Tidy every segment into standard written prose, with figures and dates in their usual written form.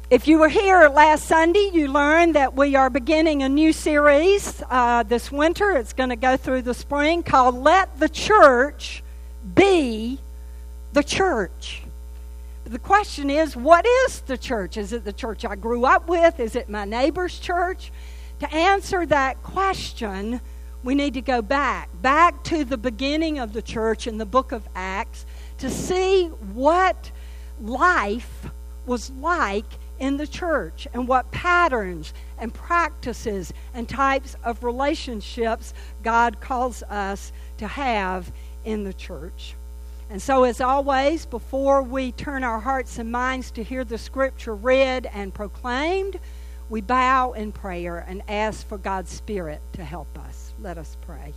If you were here last Sunday, you learned that we are beginning a new series this winter. It's going to go through the spring, called Let the Church Be the Church. The question is, what is the church? Is it the church I grew up with? Is it my neighbor's church? To answer that question, we need to go back to the beginning of the church in the book of Acts to see what life was like in the church and what patterns and practices and types of relationships God calls us to have in the church. And so, as always, before we turn our hearts and minds to hear the scripture read and proclaimed, we bow in prayer and ask for God's Spirit to help us. Let us pray.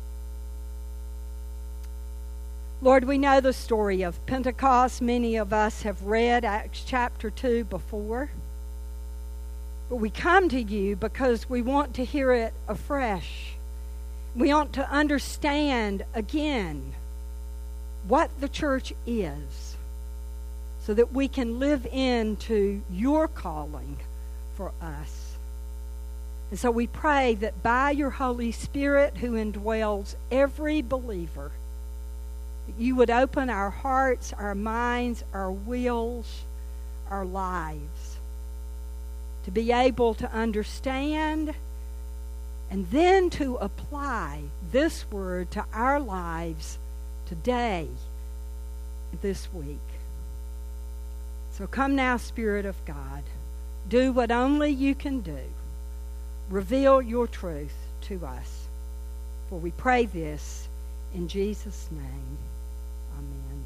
Lord, we know the story of Pentecost. Many of us have read Acts chapter 2 before. But we come to you because we want to hear it afresh. We want to understand again what the church is so that we can live into your calling for us. And so we pray that by your Holy Spirit who indwells every believer, you would open our hearts, our minds, our wills, our lives to be able to understand and then to apply this word to our lives today, this week. So come now, Spirit of God. Do what only you can do. Reveal your truth to us. For we pray this in Jesus' name. Amen.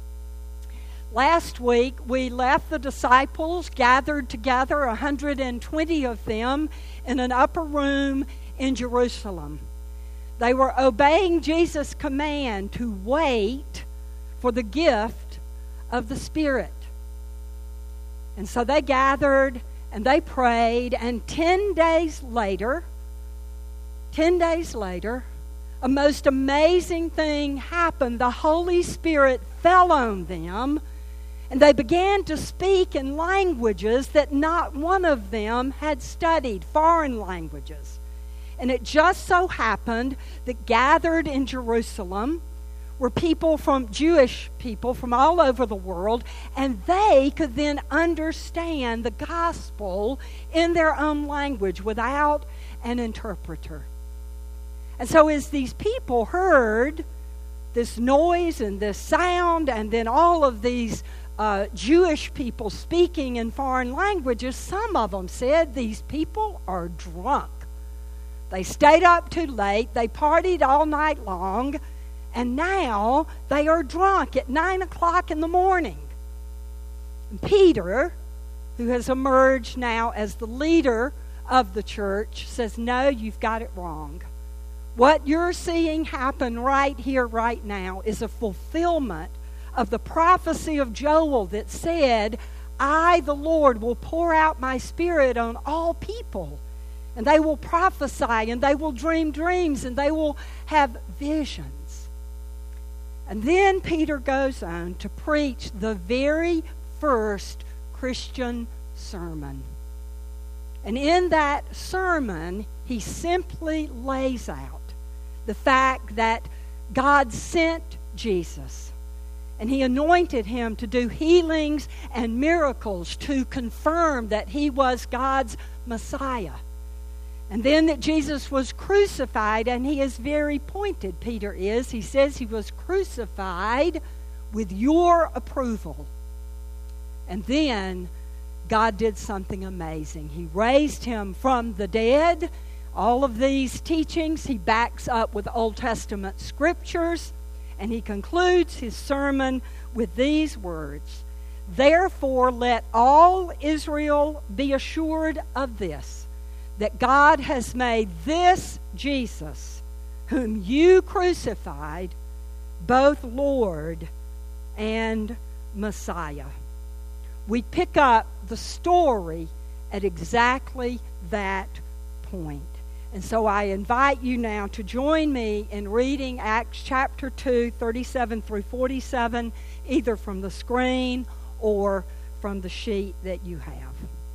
Last week, we left the disciples gathered together, 120 of them, in an upper room in Jerusalem. They were obeying Jesus' command to wait for the gift of the Spirit. And so they gathered and they prayed, and 10 days later, a most amazing thing happened. The Holy Spirit fell on them, and they began to speak in languages that not one of them had studied, foreign languages. And it just so happened that gathered in Jerusalem were Jewish people from all over the world, and they could then understand the gospel in their own language without an interpreter. And so as these people heard this noise and this sound, and then all of these Jewish people speaking in foreign languages, some of them said, these people are drunk. They stayed up too late, they partied all night long, and now they are drunk at 9 o'clock in the morning. And Peter, who has emerged now as the leader of the church, says, no, you've got it wrong. What you're seeing happen right here, right now, is a fulfillment of the prophecy of Joel that said, I, the Lord, will pour out my Spirit on all people. And they will prophesy, and they will dream dreams, and they will have visions. And then Peter goes on to preach the very first Christian sermon. And in that sermon, he simply lays out the fact that God sent Jesus, and he anointed him to do healings and miracles to confirm that he was God's Messiah. And then that Jesus was crucified, and he is very pointed, Peter is. He says he was crucified with your approval. And then God did something amazing. He raised him from the dead. All of these teachings he backs up with Old Testament scriptures, and he concludes his sermon with these words, therefore let all Israel be assured of this, that God has made this Jesus, whom you crucified, both Lord and Messiah. We pick up the story at exactly that point. And so I invite you now to join me in reading Acts chapter 2, 37 through 47, either from the screen or from the sheet that you have.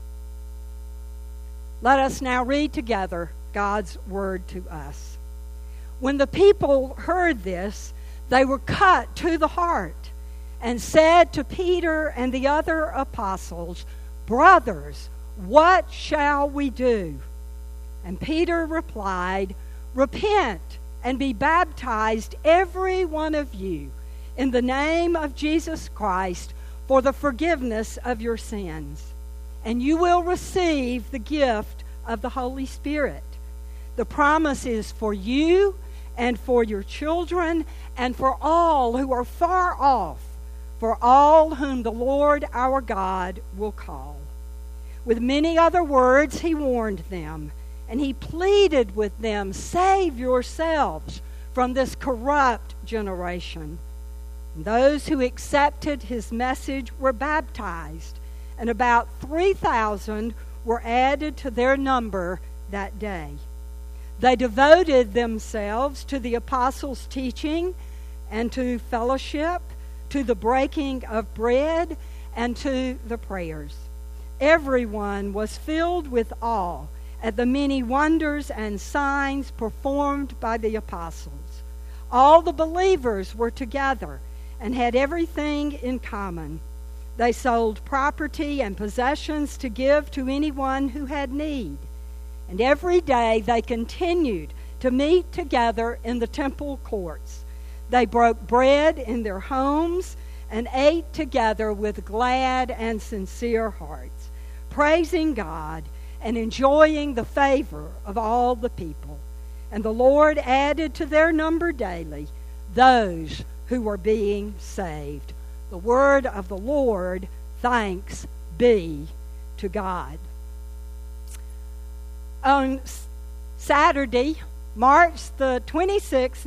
Let us now read together God's word to us. When the people heard this, they were cut to the heart and said to Peter and the other apostles, "Brothers, what shall we do?" And Peter replied, "Repent and be baptized, every one of you, in the name of Jesus Christ for the forgiveness of your sins. And you will receive the gift of the Holy Spirit. The promise is for you and for your children and for all who are far off, for all whom the Lord our God will call." With many other words he warned them, and he pleaded with them, "Save yourselves from this corrupt generation." And those who accepted his message were baptized, and about 3,000 were added to their number that day. They devoted themselves to the apostles' teaching and to fellowship, to the breaking of bread, and to the prayers. Everyone was filled with awe at the many wonders and signs performed by the apostles. All the believers were together and had everything in common. They sold property and possessions to give to anyone who had need. And every day they continued to meet together in the temple courts. They broke bread in their homes and ate together with glad and sincere hearts, praising God and enjoying the favor of all the people. And the Lord added to their number daily those who were being saved. The word of the Lord. Thanks be to God. On Saturday, March the 26th,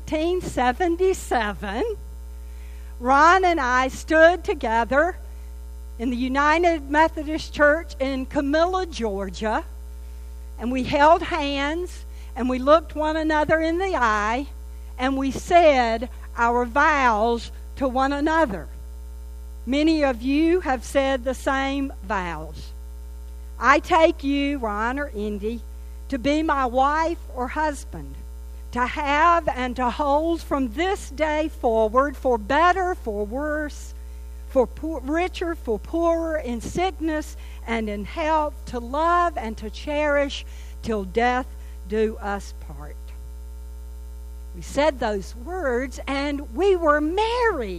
1977, Ron and I stood together in the United Methodist Church in Camilla, Georgia, and we held hands and we looked one another in the eye and we said our vows to one another. Many of you have said the same vows. I take you, Ron or Indy, to be my wife or husband, to have and to hold from this day forward, for better, for worse, for richer, for poorer, in sickness and in health, to love and to cherish till death do us part. We said those words and we were married.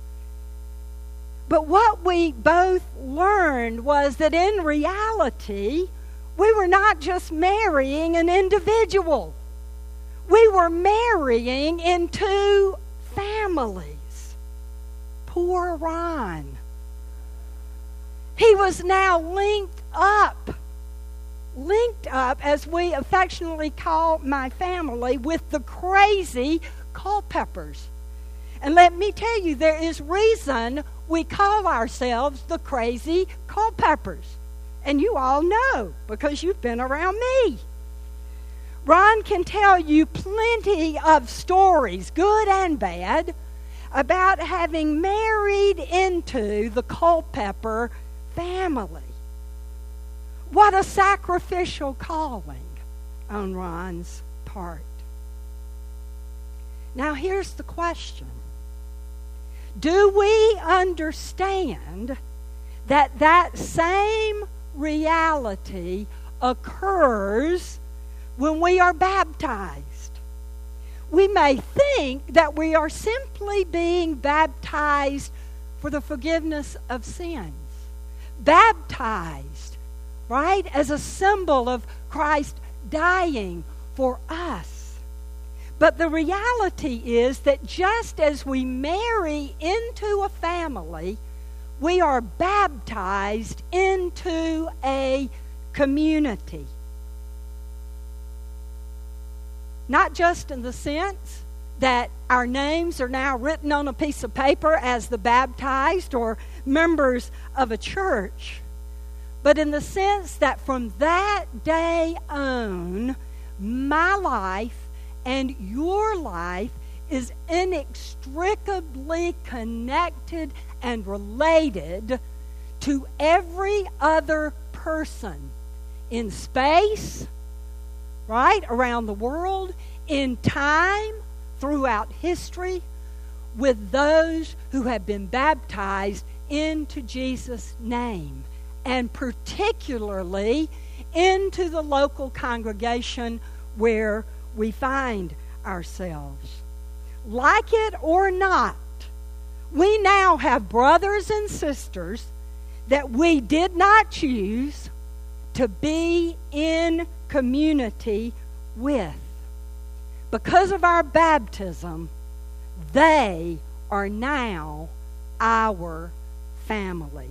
But what we both learned was that in reality, we were not just marrying an individual. We were marrying into families. Poor Ron. He was now linked up, as we affectionately call my family, with the crazy Culpeppers. And let me tell you, there is reason we call ourselves the crazy Culpeppers. And you all know, because you've been around me. Ron can tell you plenty of stories, good and bad, about having married into the Culpepper family. What a sacrificial calling on Ron's part. Now here's the question. Do we understand that that same reality occurs when we are baptized? We may think that we are simply being baptized for the forgiveness of sins. Baptized, right, as a symbol of Christ dying for us. But the reality is that just as we marry into a family, we are baptized into a community. Not just in the sense that our names are now written on a piece of paper as the baptized or members of a church, but in the sense that from that day on, my life and your life is inextricably connected and related to every other person in space, right, around the world, in time, throughout history, with those who have been baptized into Jesus' name, and particularly into the local congregation where we find ourselves. Like it or not, we now have brothers and sisters that we did not choose to be in community with. Because of our baptism, they are now our family.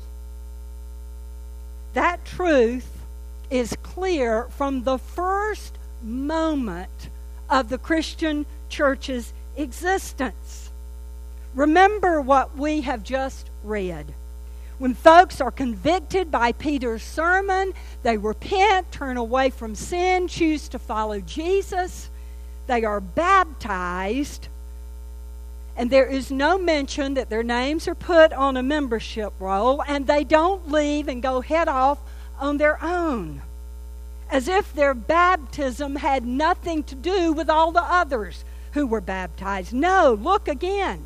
That truth is clear from the first moment of the Christian church's existence. Remember what we have just read. When folks are convicted by Peter's sermon, they repent, turn away from sin, choose to follow Jesus. They are baptized, and there is no mention that their names are put on a membership roll, and they don't leave and go head off on their own, as if their baptism had nothing to do with all the others who were baptized. No, look again.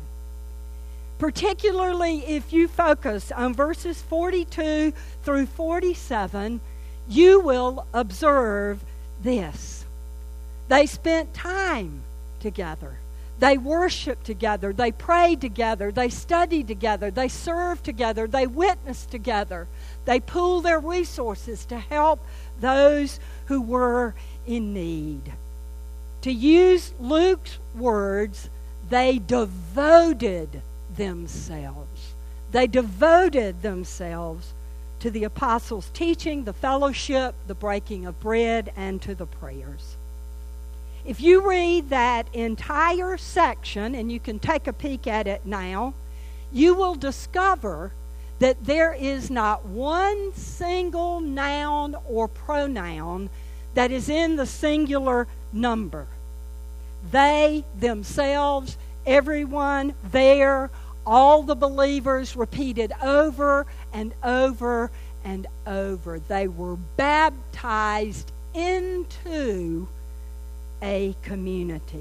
Particularly if you focus on verses 42 through 47, you will observe this. They spent time together. They worshiped together. They prayed together. They studied together. They served together. They witnessed together. They pooled their resources to help those who were in need. To use Luke's words, they devoted themselves. They devoted themselves to the apostles' teaching, the fellowship, the breaking of bread, and to the prayers. If you read that entire section, and you can take a peek at it now, you will discover that there is not one single noun or pronoun that is in the singular number. They themselves, everyone there, all the believers repeated over and over and over. They were baptized into a community.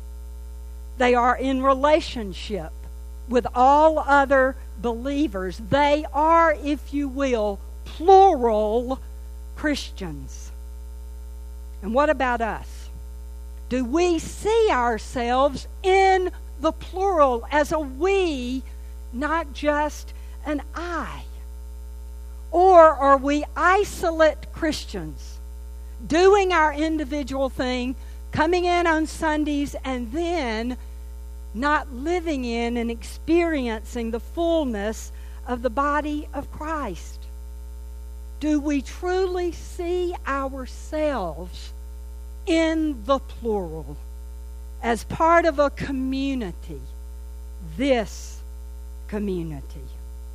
They are in relationship with all other believers. They are, if you will, plural Christians. And what about us? Do we see ourselves in the plural as a we, not just an I? Or are we isolate Christians, doing our individual thing, coming in on Sundays, and then not living in and experiencing the fullness of the body of Christ? Do we truly see ourselves in the plural as part of a community, this community?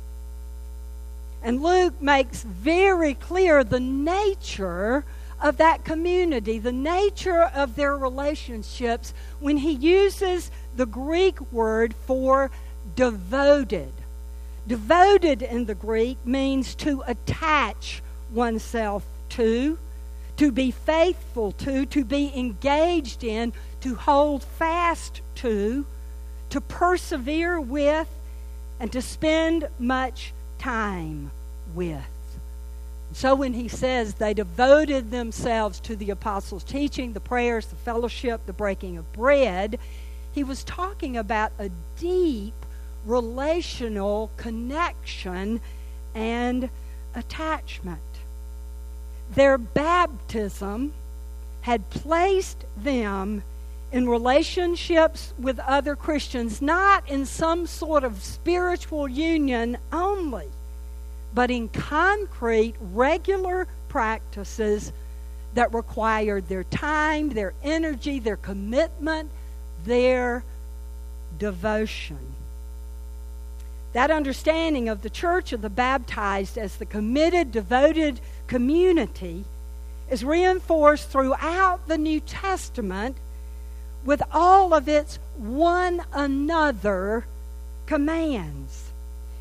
And Luke makes very clear the nature of that community, the nature of their relationships, when he uses the Greek word for devoted. Devoted in the Greek means to attach oneself to be faithful to be engaged in, to hold fast to persevere with, and to spend much time with. So when he says they devoted themselves to the apostles' teaching, the prayers, the fellowship, the breaking of bread, he was talking about a deep relational connection and attachment. Their baptism had placed them in relationships with other Christians, not in some sort of spiritual union only, but in concrete, regular practices that required their time, their energy, their commitment, their devotion. That understanding of the church of the baptized as the committed, devoted community is reinforced throughout the New Testament with all of its one another commands.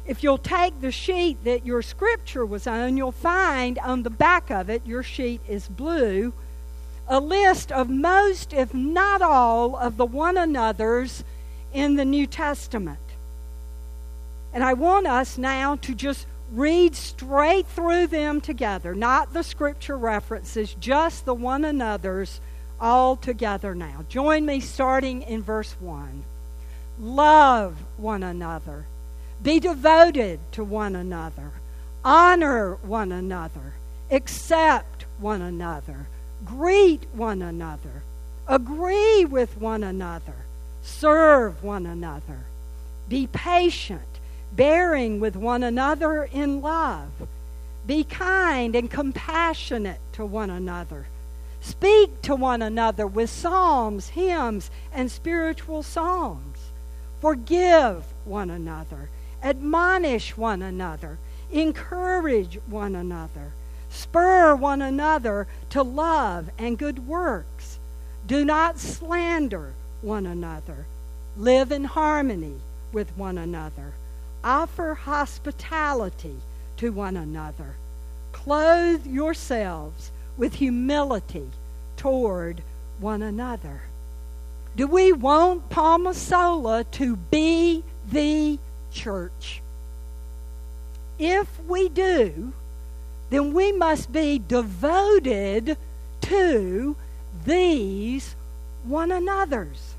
if you'll take the sheet that your scripture was on, you'll find on the back of it, your sheet is blue, a list of most, if not all, of the one another's in the New Testament. And I want us now to just read straight through them together, not the scripture references, just the one another's all together now. Join me starting in verse 1. Love one another. Be devoted to one another. Honor one another. Accept one another. Greet one another. Agree with one another. Serve one another. Be patient, bearing with one another in love. Be kind and compassionate to one another. Speak to one another with psalms, hymns, and spiritual songs. Forgive one another. Admonish one another. Encourage one another. Spur one another to love and good works. Do not slander one another. Live in harmony with one another. Offer hospitality to one another. Clothe yourselves with humility toward one another. Do we want Palma Sola to be the church? If we do, then we must be devoted to these one another's.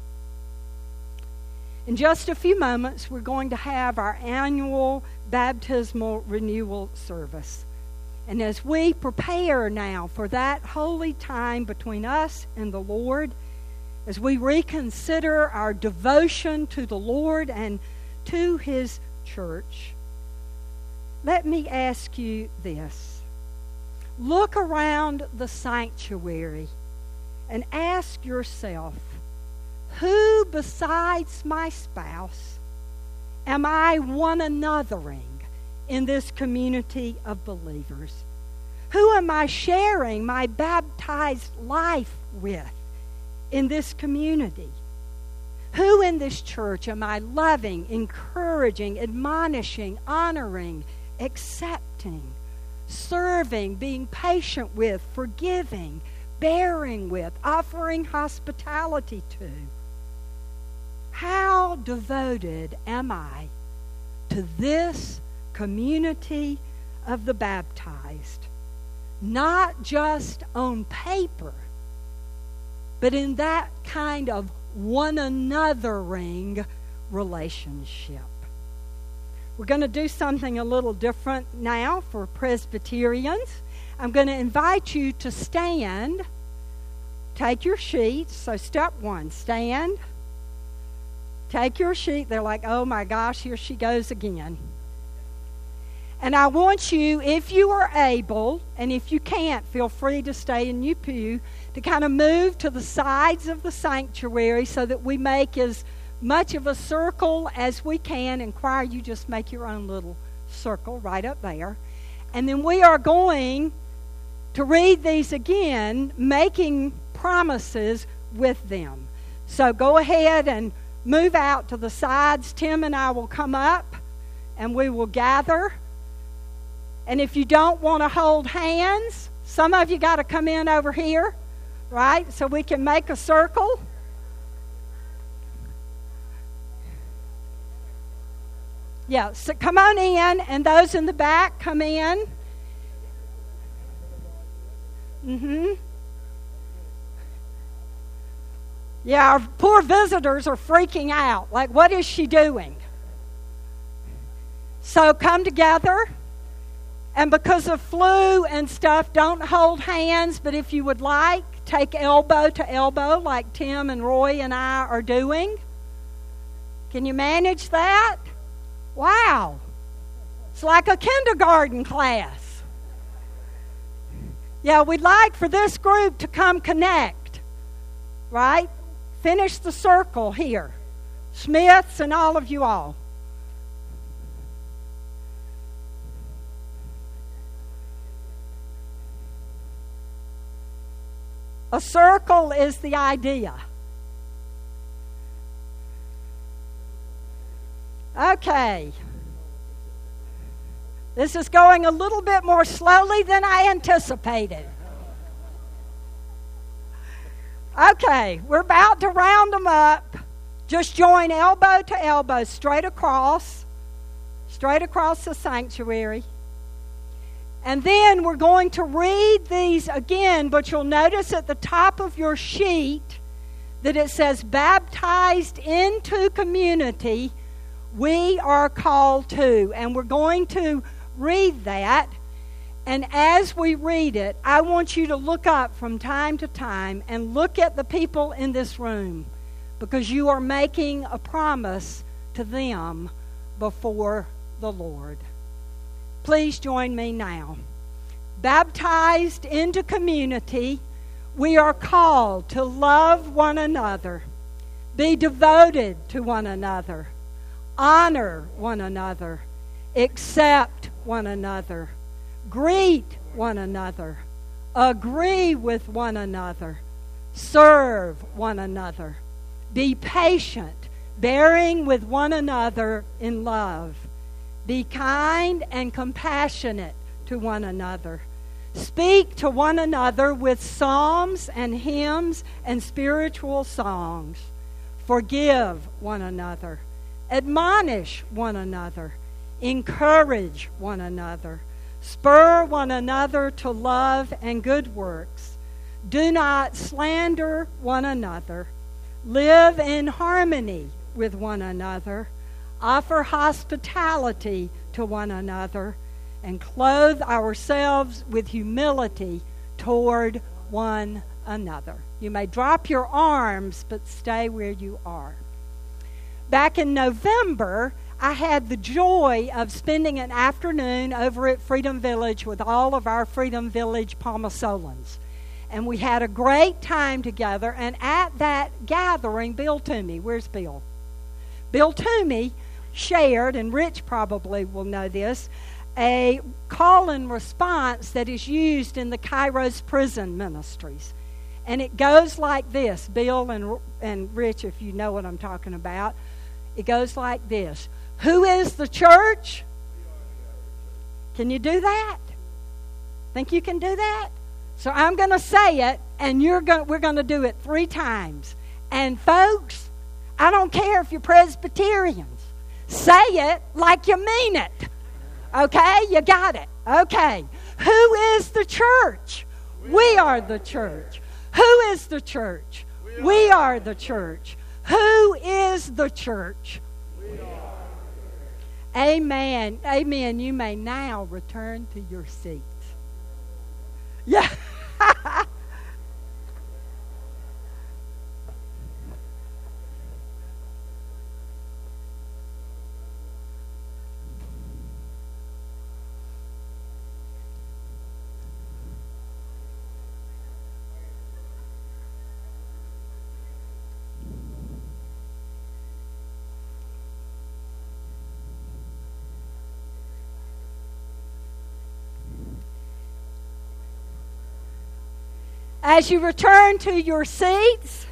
In just a few moments, we're going to have our annual baptismal renewal service. And as we prepare now for that holy time between us and the Lord, as we reconsider our devotion to the Lord and to His church, let me ask you this. Look around the sanctuary and ask yourself, who besides my spouse am I one anothering in this community of believers? Who am I sharing my baptized life with in this community? Who in this church am I loving, encouraging, admonishing, honoring, accepting, serving, being patient with, forgiving, bearing with, offering hospitality to? How devoted am I to this community of the baptized? Not just on paper, but in that kind of one anothering relationship. We're going to do something a little different now for Presbyterians. I'm going to invite you to stand. Take your sheets. So step one, stand. Take your sheet. They're like, oh my gosh, here she goes again. And I want you, if you are able, and if you can't, feel free to stay in your pew, to kind of move to the sides of the sanctuary so that we make as much of a circle as we can. And choir, you just make your own little circle right up there. And then we are going to read these again, making promises with them. So go ahead and move out to the sides. Tim and I will come up and we will gather. And if you don't want to hold hands, some of you got to come in over here, right? So we can make a circle. Yeah, so come on in, and those in the back, come in. Yeah, our poor visitors are freaking out. Like, what is she doing? So come together. And because of flu and stuff, don't hold hands. But if you would like, take elbow to elbow like Tim and Roy and I are doing. Can you manage that? Wow. It's like a kindergarten class. Yeah, we'd like for this group to come connect. Right? Finish the circle here. Smiths and all of you all. A circle is the idea. Okay. This is going a little bit more slowly than I anticipated. Okay, we're about to round them up. Just join elbow to elbow, straight across the sanctuary. And then we're going to read these again, but you'll notice at the top of your sheet that it says, baptized into community, we are called to. And we're going to read that. And as we read it, I want you to look up from time to time and look at the people in this room, because you are making a promise to them before the Lord. Please join me now. Baptized into community, we are called to love one another, be devoted to one another, honor one another, accept one another, greet one another, agree with one another, serve one another, be patient, bearing with one another in love, be kind and compassionate to one another, speak to one another with psalms and hymns and spiritual songs, forgive one another, admonish one another, encourage one another, spur one another to love and good works, do not slander one another, live in harmony with one another, offer hospitality to one another, and clothe ourselves with humility toward one another. You may drop your arms, but stay where you are. Back in November, I had the joy of spending an afternoon over at Freedom Village with all of our Freedom Village Palmasolans. And we had a great time together. And at that gathering, Bill Toomey, where's Bill? Bill Toomey shared, and Rich probably will know this, a call and response that is used in the Kairos prison ministries. And it goes like this. Bill and Rich, if you know what I'm talking about, it goes like this. Who is the church? Can you do that? Think you can do that? So I'm going to say it, and we're going to do it 3 times. And folks, I don't care if you're Presbyterians. Say it like you mean it. Okay? You got it. Okay. Who is the church? We are the church. Who is the church? We are the church. Who is the church? We are. Amen. Amen. You may now return to your seats. Yeah. As you return to your seats,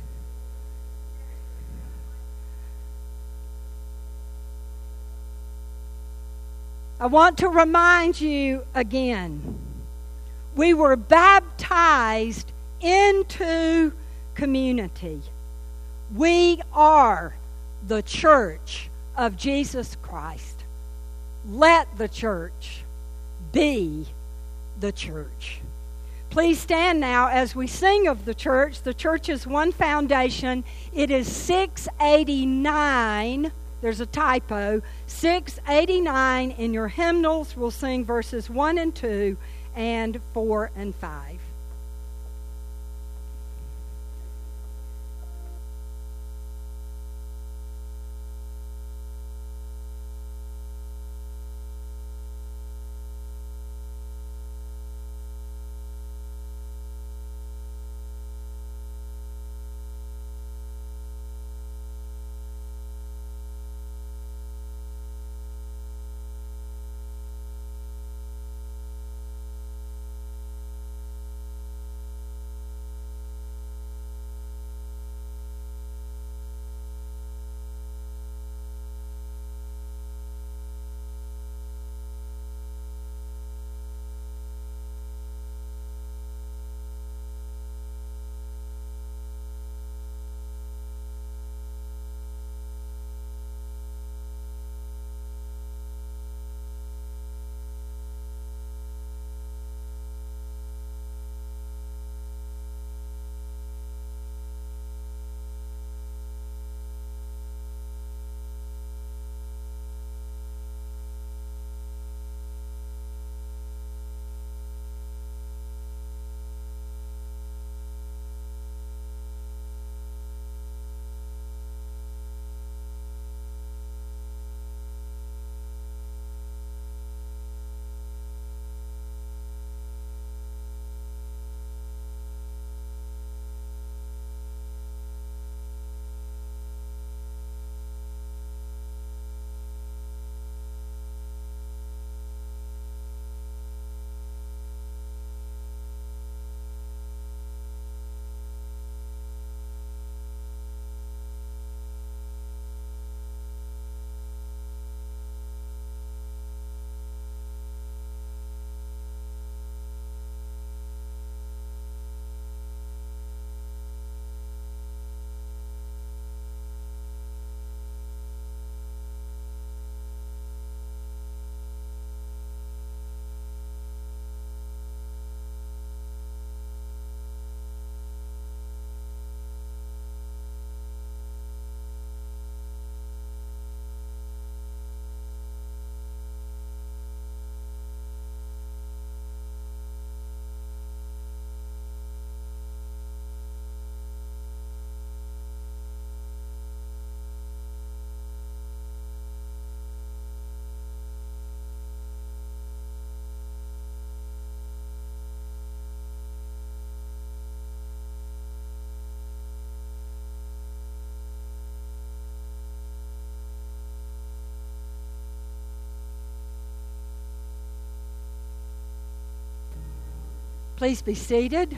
I want to remind you again, we were baptized into community. We are the church of Jesus Christ. Let the church be the church. Please stand now as we sing of the church. The church is one foundation. It is 689. There's a typo. 689 in your hymnals. We'll sing verses 1 and 2 and 4 and 5. Please be seated.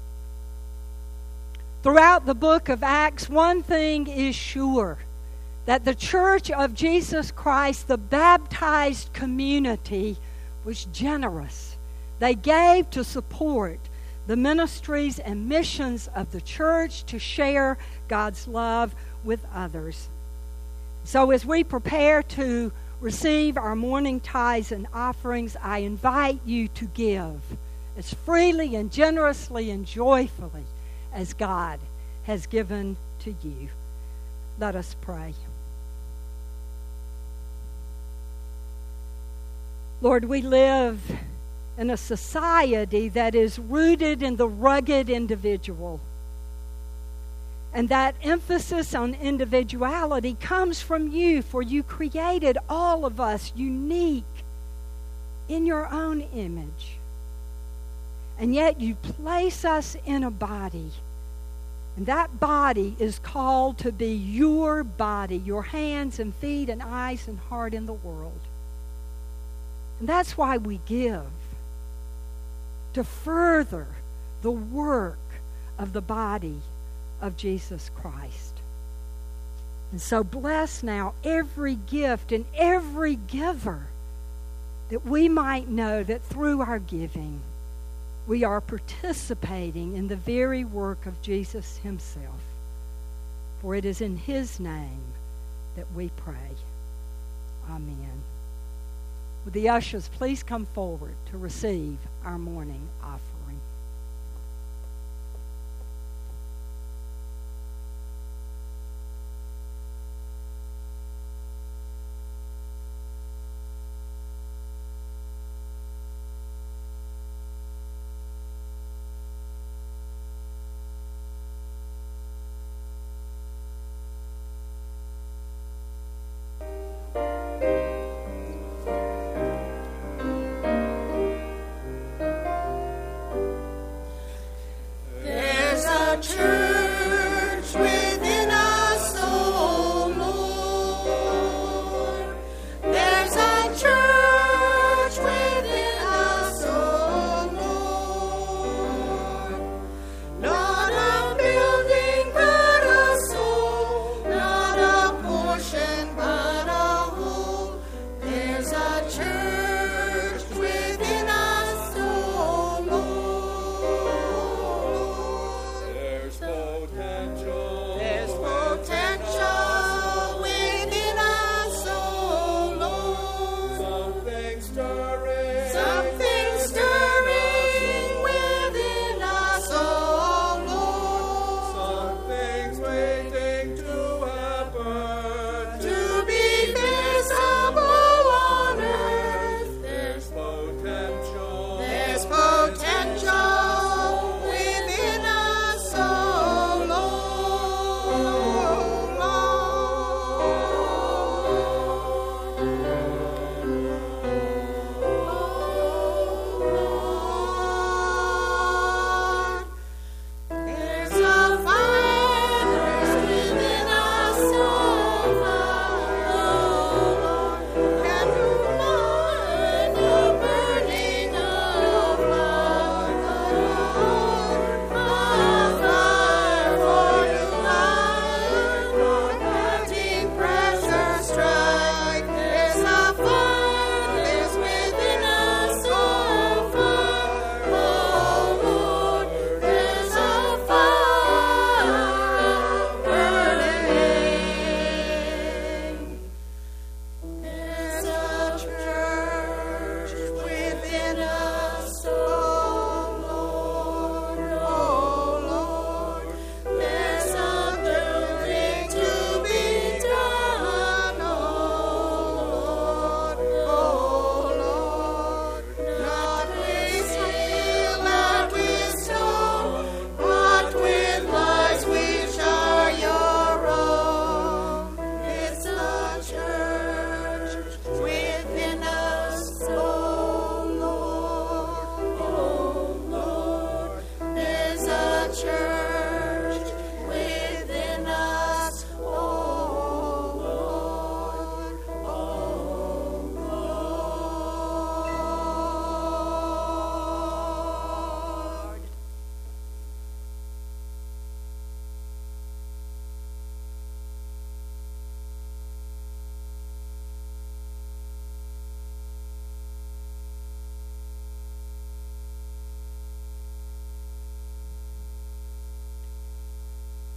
Throughout the book of Acts, one thing is sure, that the Church of Jesus Christ, the baptized community, was generous. They gave to support the ministries and missions of the church to share God's love with others. So as we prepare to receive our morning tithes and offerings, I invite you to give as freely and generously and joyfully as God has given to you. Let us pray. Lord, we live in a society that is rooted in the rugged individual. And that emphasis on individuality comes from you, for you created all of us unique in your own image. And yet you place us in a body. And that body is called to be your body, your hands and feet and eyes and heart in the world. And that's why we give, to further the work of the body of Jesus Christ. And so bless now every gift and every giver, that we might know that through our giving we are participating in the very work of Jesus himself. For it is in his name that we pray. Amen. Would the ushers please come forward to receive our morning offering?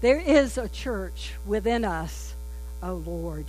There is a church within us, O Lord.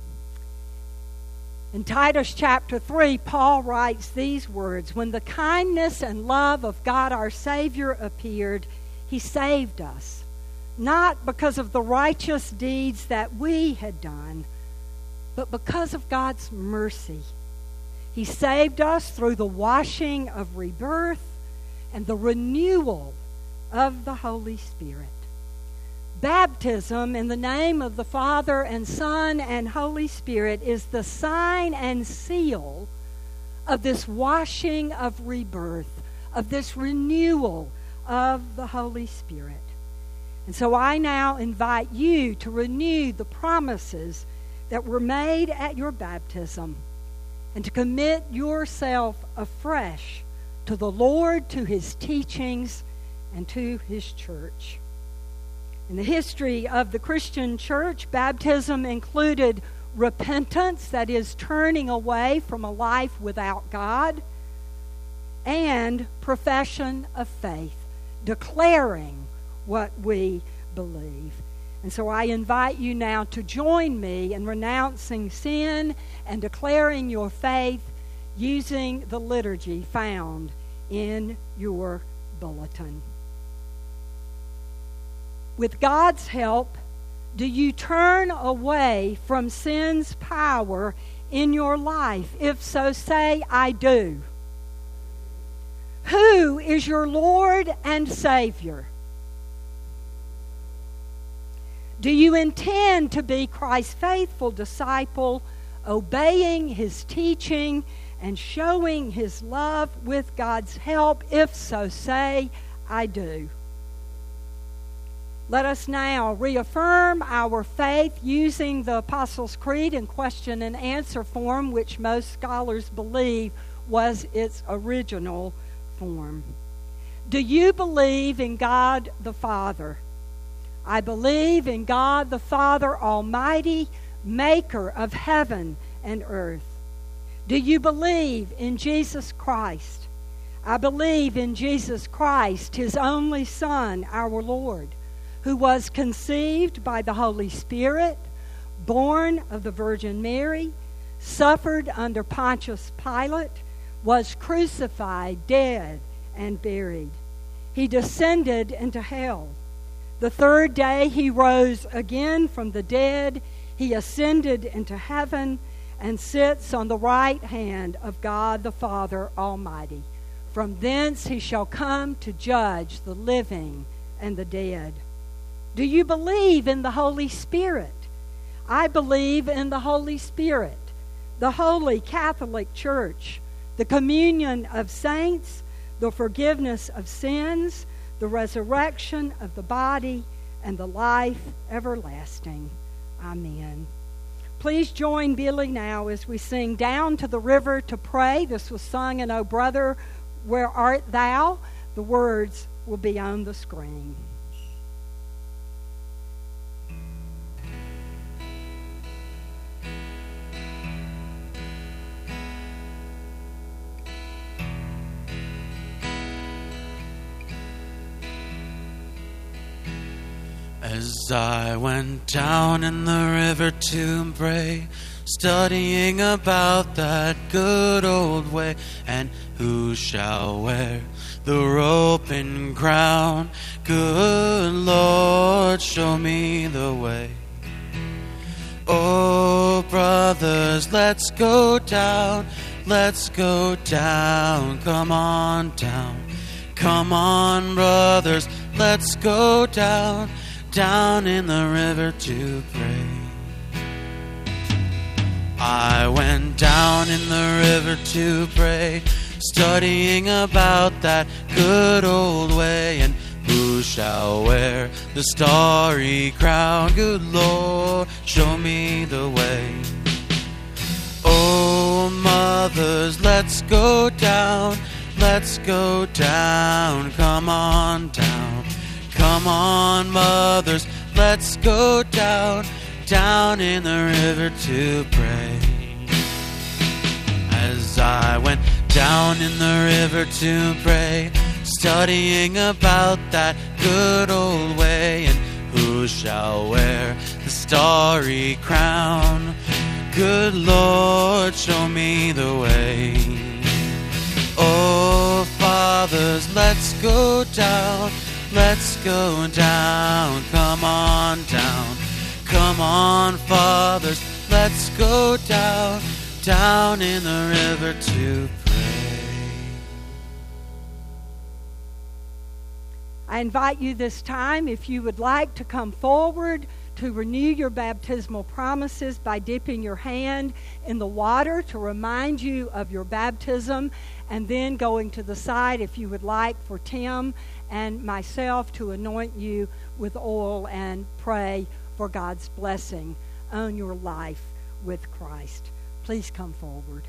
In Titus chapter 3, Paul writes these words, "When the kindness and love of God our Savior appeared, He saved us, not because of the righteous deeds that we had done, but because of God's mercy. He saved us through the washing of rebirth and the renewal of the Holy Spirit." Baptism in the name of the Father and Son and Holy Spirit is the sign and seal of this washing of rebirth, of this renewal of the Holy Spirit. And so I now invite you to renew the promises that were made at your baptism and to commit yourself afresh to the Lord, to His teachings, and to His church. In the history of the Christian church, baptism included repentance, that is, turning away from a life without God, and profession of faith, declaring what we believe. And so I invite you now to join me in renouncing sin and declaring your faith using the liturgy found in your bulletin. With God's help, do you turn away from sin's power in your life? If so, say, "I do." Who is your Lord and Savior? Do you intend to be Christ's faithful disciple, obeying His teaching and showing His love with God's help? If so, say, "I do." Let us now reaffirm our faith using the Apostles' Creed in question and answer form, which most scholars believe was its original form. Do you believe in God the Father? I believe in God the Father Almighty, maker of heaven and earth. Do you believe in Jesus Christ? I believe in Jesus Christ, His only Son, our Lord, who was conceived by the Holy Spirit, born of the Virgin Mary, suffered under Pontius Pilate, was crucified, dead, and buried. He descended into hell. The third day He rose again from the dead. He ascended into heaven and sits on the right hand of God the Father Almighty. From thence He shall come to judge the living and the dead. Do you believe in the Holy Spirit? I believe in the Holy Spirit, the Holy Catholic Church, the communion of saints, the forgiveness of sins, the resurrection of the body, and the life everlasting. Amen. Please join Billy now as we sing "Down to the River to Pray." This was sung in "O Brother, Where Art Thou?" The words will be on the screen. As I went down in the river to pray, studying about that good old way, and who shall wear the rope and crown? Good Lord, show me the way. Oh, brothers, let's go down, come on down. Come on, brothers, let's go down in the river to pray. I went down in the river to pray, studying about that good old way, and who shall wear the starry crown? Good Lord, show me the way. Oh, mothers, let's go down, come on down. Come on, mothers, let's go down in the river to pray. As I went down in the river to pray, studying about that good old way, and who who shall wear the starry crown? Good Lord, show me the way. Oh, fathers, let's go down. Let's go down. Come on down. Come on, fathers, let's go down, down in the river to pray. I invite you this time, if you would like, to come forward to renew your baptismal promises by dipping your hand in the water to remind you of your baptism, and then going to the side, if you would like, for Tim and myself to anoint you with oil and pray for God's blessing on your life with Christ. Please come forward.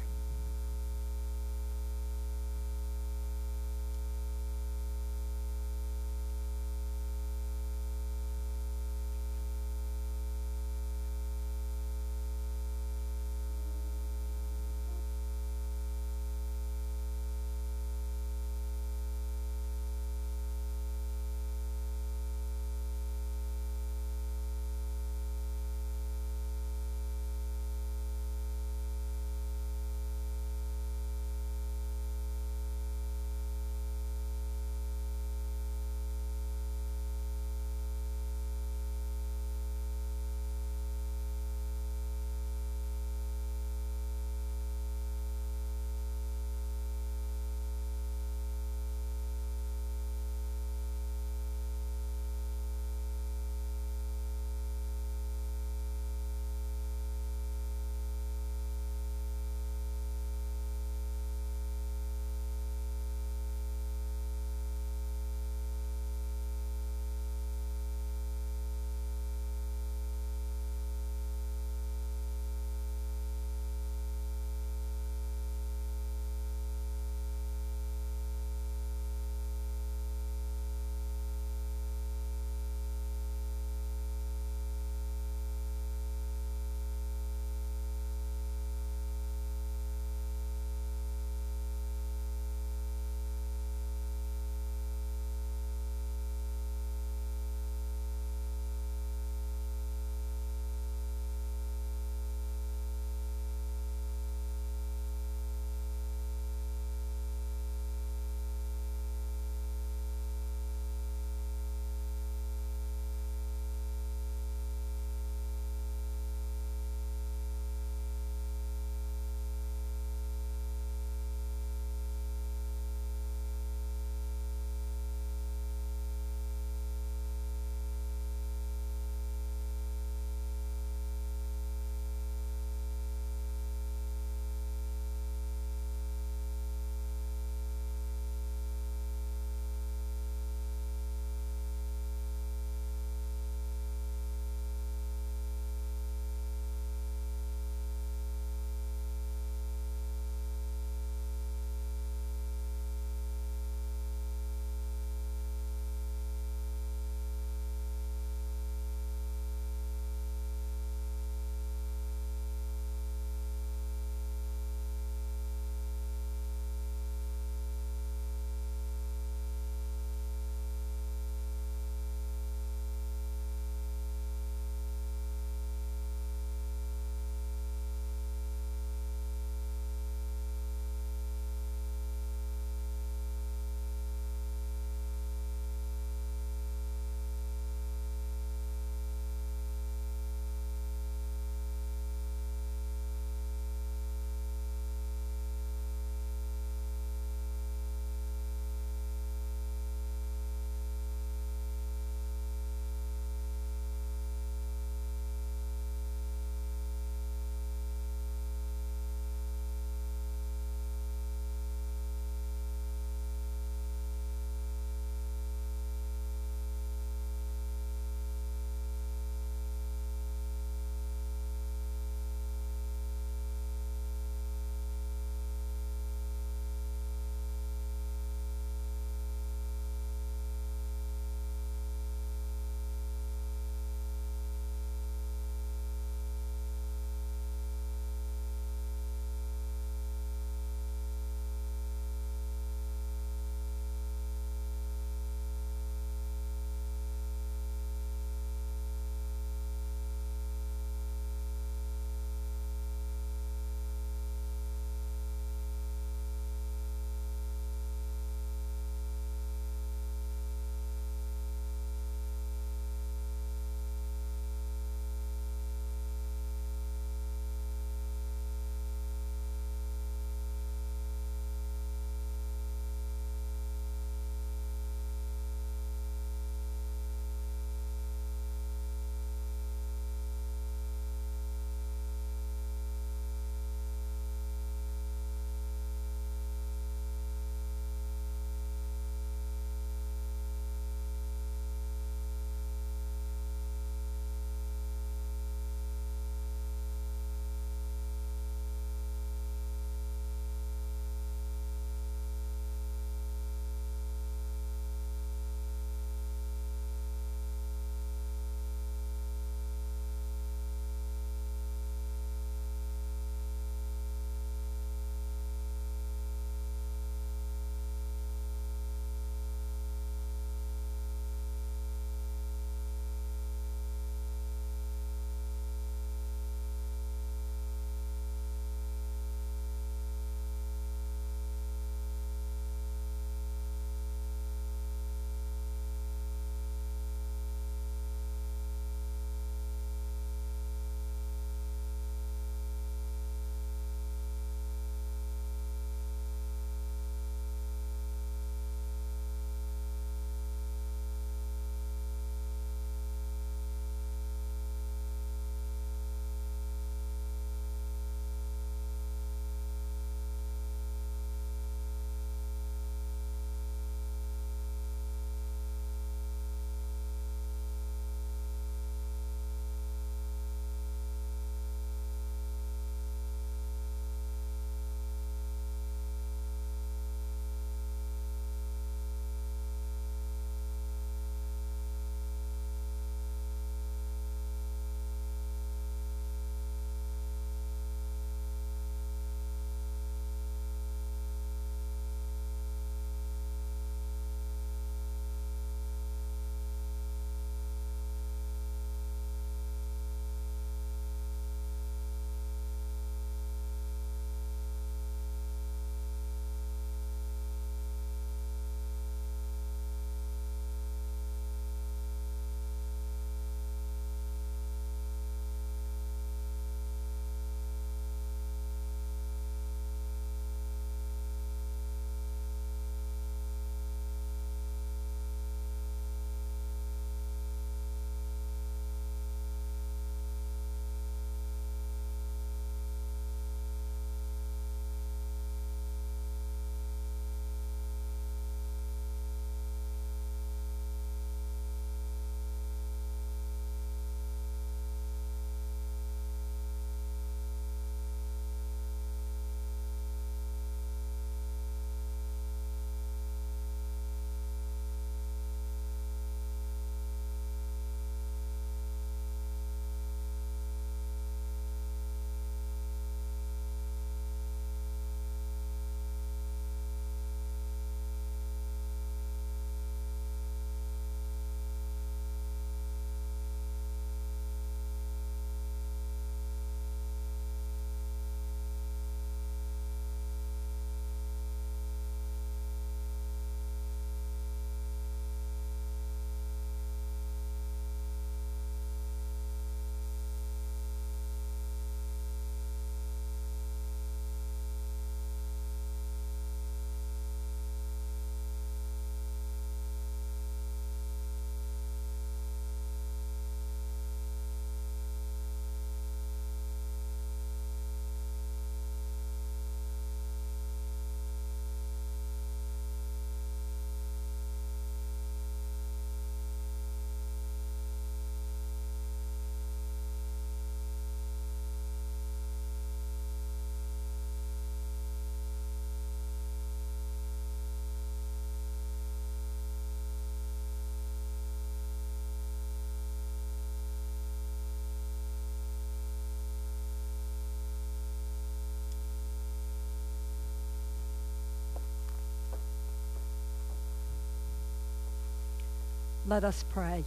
Let us pray.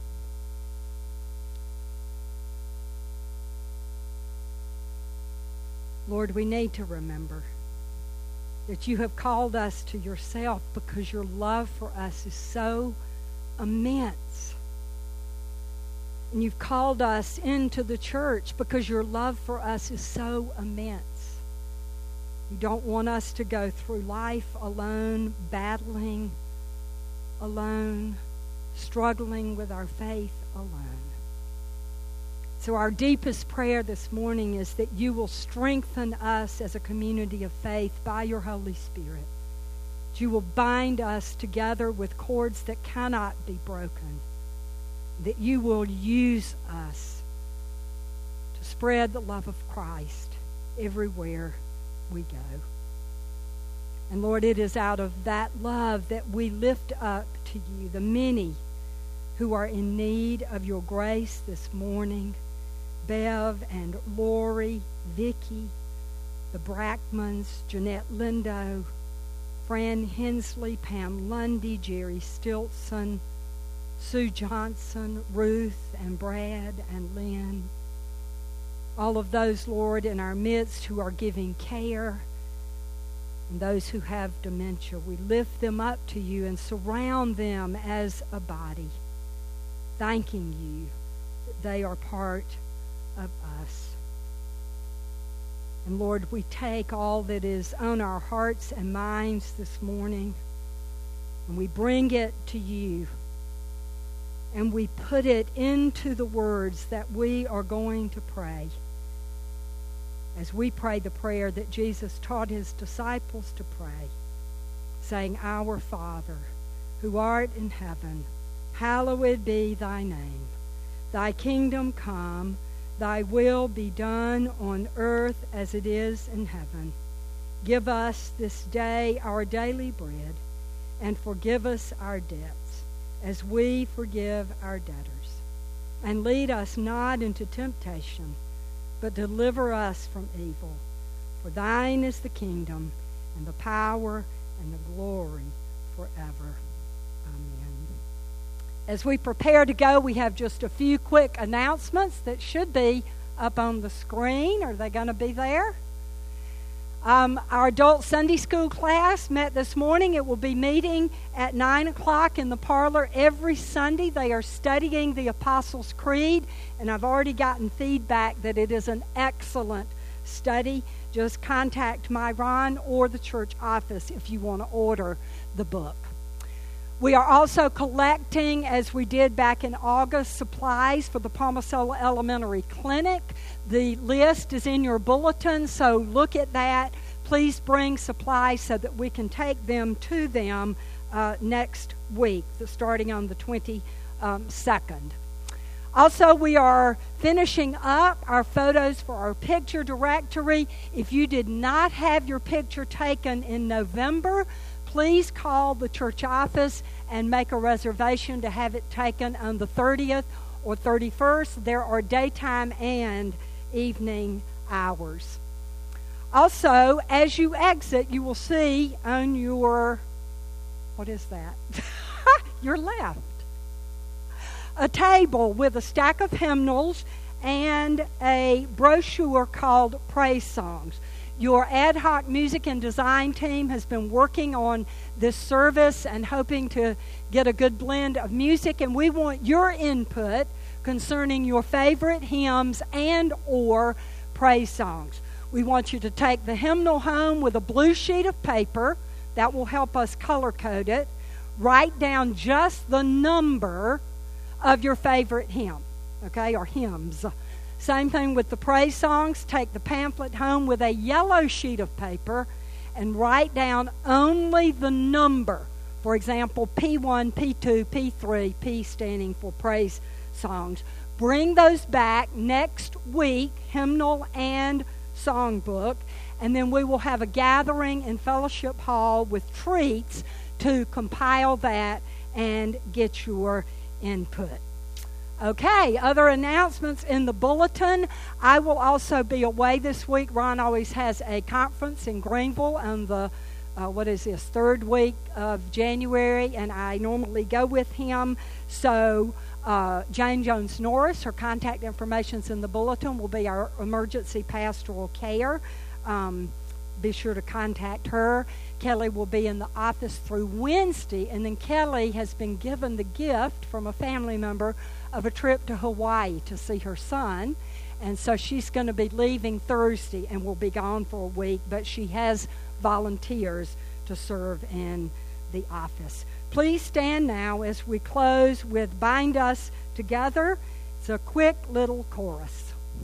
Lord, we need to remember that you have called us to yourself because your love for us is so immense. And you've called us into the church because your love for us is so immense. You don't want us to go through life alone, battling alone, struggling with our faith alone. So our deepest prayer this morning is that you will strengthen us as a community of faith by your Holy Spirit. That you will bind us together with cords that cannot be broken. That you will use us to spread the love of Christ everywhere we go. And Lord, it is out of that love that we lift up to you the many who are in need of your grace this morning. Bev and Lori, Vicky, the Brackmans, Jeanette Lindo, Fran Hensley, Pam Lundy, Jerry Stiltson, Sue Johnson, Ruth and Brad and Lynn. All of those, Lord, in our midst who are giving care, and those who have dementia. We lift them up to you and surround them as a body, thanking you that they are part of us. And Lord, we take all that is on our hearts and minds this morning, and we bring it to you, and we put it into the words that we are going to pray. As we pray the prayer that Jesus taught his disciples to pray, saying, Our Father, who art in heaven, hallowed be thy name. Thy kingdom come, thy will be done on earth as it is in heaven. Give us this day our daily bread, and forgive us our debts, as we forgive our debtors. And lead us not into temptation, but deliver us from evil. For thine is the kingdom, and the power, and the glory forever. Amen. As we prepare to go, we have just a few quick announcements that should be up on the screen. Are they going to be there? Our adult Sunday school class met this morning. It will be meeting at 9 o'clock in the parlor every Sunday. They are studying the Apostles' Creed, and I've already gotten feedback that it is an excellent study. Just contact Myron or the church office if you want to order the book. We are also collecting, as we did back in August, supplies for the Palmasola Elementary Clinic. The list is in your bulletin, so look at that. Please bring supplies so that we can take them to them next week, starting on the 22nd. Also, we are finishing up our photos for our picture directory. If you did not have your picture taken in November, please call the church office and make a reservation to have it taken on the 30th or 31st. There are daytime and evening hours. Also, as you exit, you will see on your, what is that? Your left, a table with a stack of hymnals and a brochure called Praise Songs. Your ad hoc music and design team has been working on this service and hoping to get a good blend of music, and we want your input concerning your favorite hymns and or praise songs. We want you to take the hymnal home with a blue sheet of paper. That will help us color code it. Write down just the number of your favorite hymn, okay, or hymns. Same thing with the praise songs. Take the pamphlet home with a yellow sheet of paper and write down only the number. For example, P1, P2, P3, P standing for praise songs. Bring those back next week, hymnal and songbook, and then we will have a gathering in Fellowship Hall with treats to compile that and get your input. Okay, other announcements in the bulletin. I will also be away this week. Ron always has a conference in Greenville on the what is this, third week of January, and I normally go with him. So Jane Jones Norris, her contact information's in the bulletin, will be our emergency pastoral care. Be sure to contact her. Kelly will be in the office through Wednesday, and then Kelly has been given the gift from a family member of a trip to Hawaii to see her son. And so she's going to be leaving Thursday and will be gone for a week, but she has volunteers to serve in the office. Please stand now as we close with Bind Us Together. It's a quick little chorus.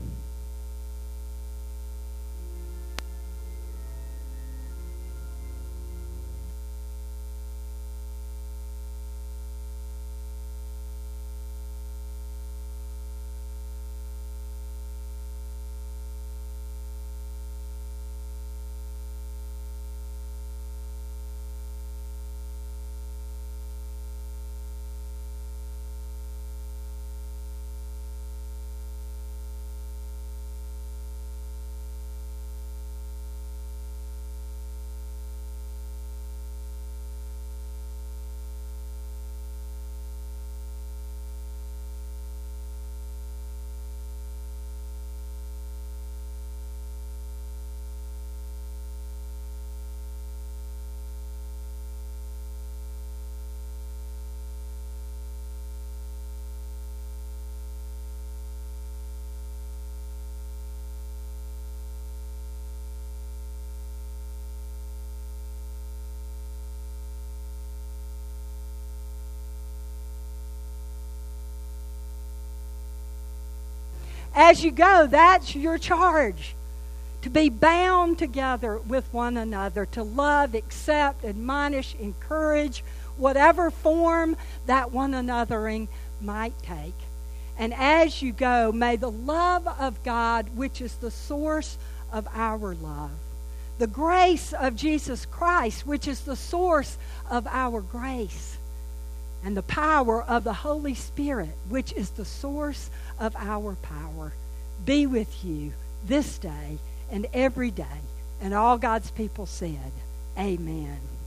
As you go, that's your charge. To be bound together with one another, to love, accept, admonish, encourage, whatever form that one anothering might take. And as you go, may the love of God, which is the source of our love, the grace of Jesus Christ, which is the source of our grace, and the power of the Holy Spirit, which is the source of our power, be with you this day and every day. And all God's people said, amen.